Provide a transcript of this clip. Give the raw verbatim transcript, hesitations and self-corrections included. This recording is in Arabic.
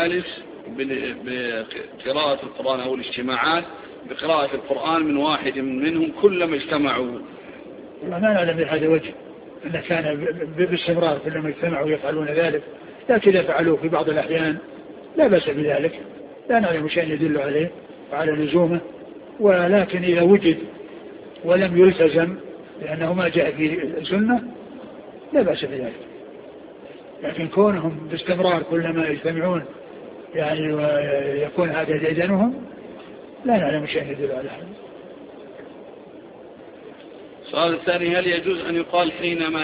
المجالس بقراءة القرآن أو الاجتماعات بقراءة القرآن من واحد منهم كلما اجتمعوا؟ والله ما نعلم من هذا وجه أن كان باستمرار كلما اجتمعوا يفعلون ذلك، لكن يفعلوا في بعض الأحيان لا بأس بذلك، لا نعلم شيء يدل عليه وعلى لزومه، ولكن إذا وجد ولم يلتزم لأنه ما جاء في السنة لا بأس بذلك. لكن كونهم باستمرار كلما يجتمعون يعني ويكون هذا ديدنهم لا نعلم شيء يدل على هذا. السؤال الثاني: هل يجوز أن يقال حينما